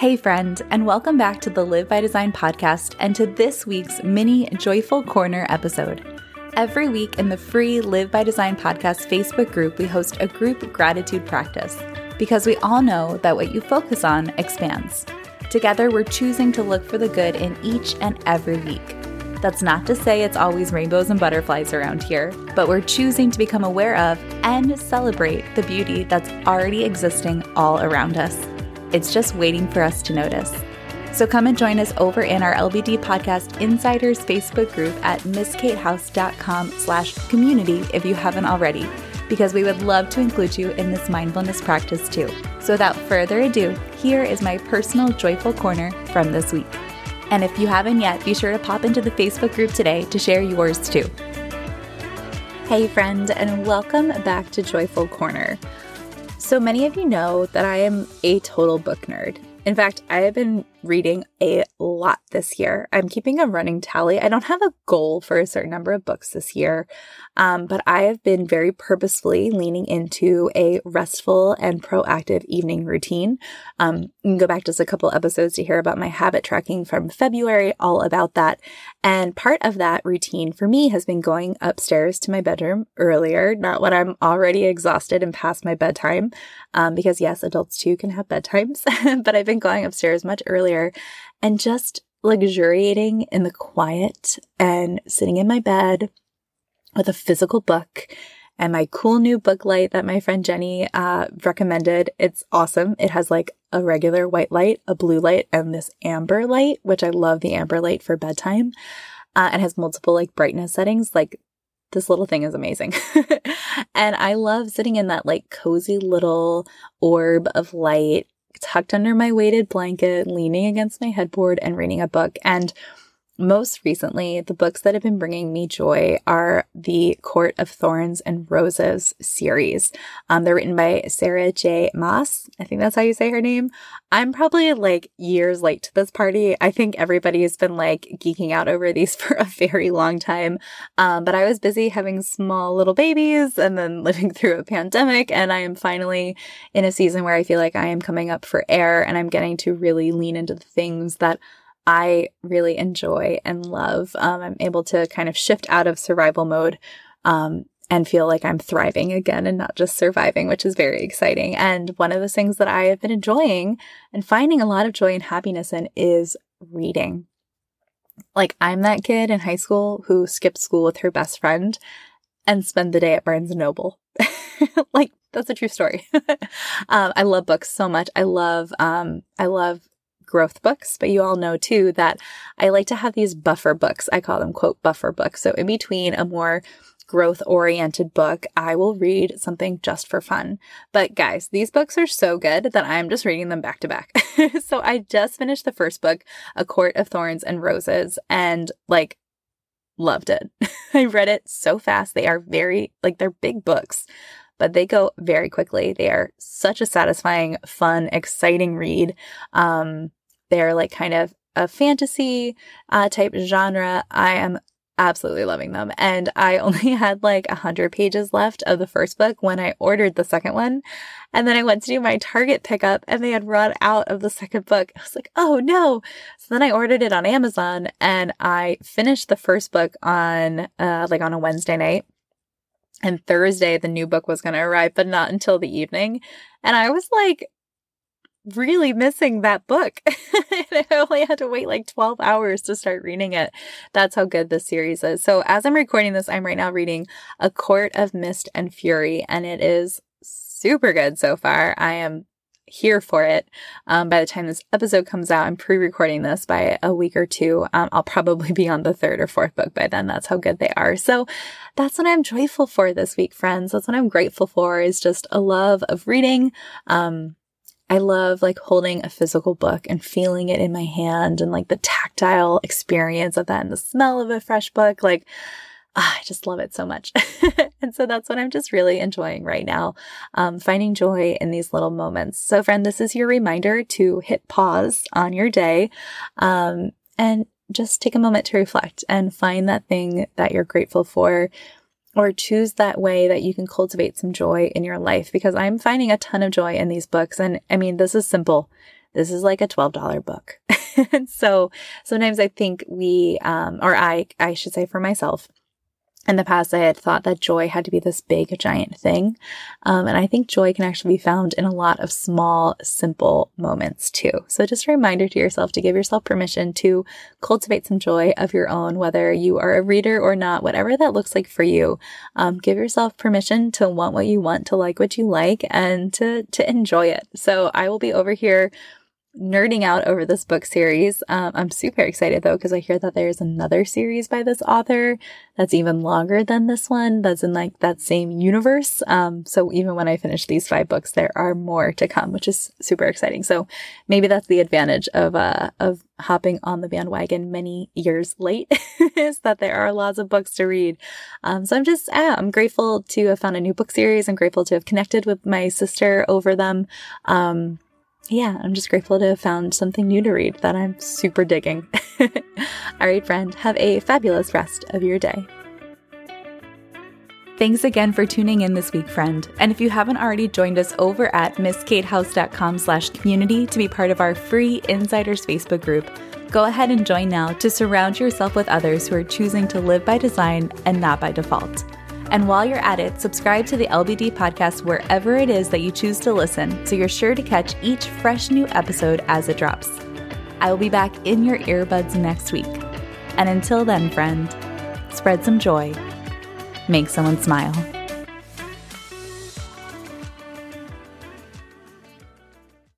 Hey friend, and welcome back to the Live by Design podcast and to this week's mini Joyful Corner episode. Every week in the free Live by Design podcast Facebook group, we host a group gratitude practice because we all know that what you focus on expands. Together, we're choosing to look for the good in each and every week. That's not to say it's always rainbows and butterflies around here, but we're choosing to become aware of and celebrate the beauty that's already existing all around us. It's just waiting for us to notice. So come and join us over in our LBD Podcast Insiders Facebook group at misskatehouse.com/community if you haven't already, because we would love to include you in this mindfulness practice too. So without further ado, here is my personal Joyful Corner from this week. And if you haven't yet, be sure to pop into the Facebook group today to share yours too. Hey friend, and welcome back to Joyful Corner. So many of you know that I am a total book nerd. In fact, I have been reading a lot this year. I'm keeping a running tally. I don't have a goal for a certain number of books this year, but I have been very purposefully leaning into a restful and proactive evening routine. You can go back just a couple episodes to hear about my habit tracking from February, all about that. And part of that routine for me has been going upstairs to my bedroom earlier, not when I'm already exhausted and past my bedtime, because yes, adults too can have bedtimes, but I've been going upstairs much earlier and just luxuriating in the quiet and sitting in my bed with a physical book and my cool new book light that my friend Jenny recommended. It's awesome. It has like a regular white light, a blue light, and this amber light, which I love the amber light for bedtime. And has multiple like brightness settings. Like this little thing is amazing. And I love sitting in that like cozy little orb of light, tucked under my weighted blanket, leaning against my headboard and reading a book. And most recently, the books that have been bringing me joy are the Court of Thorns and Roses series. They're written by Sarah J. Maas. I think that's how you say her name. I'm probably like years late to this party. I think everybody has been like geeking out over these for a very long time. But I was busy having small little babies and then living through a pandemic. And I am finally in a season where I feel like I am coming up for air and I'm getting to really lean into the things that I really enjoy and love. I'm able to kind of shift out of survival mode and feel like I'm thriving again and not just surviving, which is very exciting. And one of the things that I have been enjoying and finding a lot of joy and happiness in is reading. Like I'm that kid in high school who skipped school with her best friend and spent the day at Barnes & Noble. Like that's a true story. I love books so much. I love growth books, but you all know too that I like to have these buffer books. I call them quote buffer books. So in between a more growth oriented book, I will read something just for fun. But guys, these books are so good that I'm just reading them back to back. So I just finished the first book, A Court of Thorns and Roses, and like loved it. I read it so fast. They are they're big books, but they go very quickly. They are such a satisfying, fun, exciting read. They're like kind of a fantasy type genre. I am absolutely loving them. And I only had like 100 pages left of the first book when I ordered the second one. And then I went to do my Target pickup and they had run out of the second book. I was like, oh no. So then I ordered it on Amazon and I finished the first book on a Wednesday night. And Thursday, the new book was going to arrive, but not until the evening. And I was like, really missing that book. I only had to wait like 12 hours to start reading it. That's how good this series is. So as I'm recording this, I'm right now reading A Court of Mist and Fury, and it is super good so far. I am here for it. By the time this episode comes out, I'm pre-recording this by a week or two. I'll probably be on the third or fourth book by then. That's how good they are. So that's what I'm joyful for this week, friends. That's what I'm grateful for, is just a love of reading. I love like holding a physical book and feeling it in my hand and like the tactile experience of that and the smell of a fresh book. Like, I just love it so much. And so that's what I'm just really enjoying right now, finding joy in these little moments. So friend, this is your reminder to hit pause on your day and just take a moment to reflect and find that thing that you're grateful for, or choose that way that you can cultivate some joy in your life, because I'm finding a ton of joy in these books. And I mean, this is simple. this is like a $12 book. And so sometimes I think I should say for myself, in the past, I had thought that joy had to be this big, giant thing. And I think joy can actually be found in a lot of small, simple moments too. So just a reminder to yourself to give yourself permission to cultivate some joy of your own, whether you are a reader or not, whatever that looks like for you. Give yourself permission to want what you want, to like what you like, and to enjoy it. So I will be over here nerding out over this book series. I'm super excited though, because I hear that there's another series by this author that's even longer than this one, that's in like that same universe. So even when I finish these 5 books, there are more to come, which is super exciting. So maybe that's the advantage of hopping on the bandwagon many years late, is that there are lots of books to read. So I'm grateful to have found a new book series. I'm grateful to have connected with my sister over them. I'm just grateful to have found something new to read that I'm super digging. All right, friend, have a fabulous rest of your day. Thanks again for tuning in this week, friend. And if you haven't already joined us over at misskatehouse.com/community to be part of our free Insiders Facebook group, go ahead and join now to surround yourself with others who are choosing to live by design and not by default. And while you're at it, subscribe to the LBD podcast wherever it is that you choose to listen, so you're sure to catch each fresh new episode as it drops. I will be back in your earbuds next week. And until then, friend, spread some joy, make someone smile.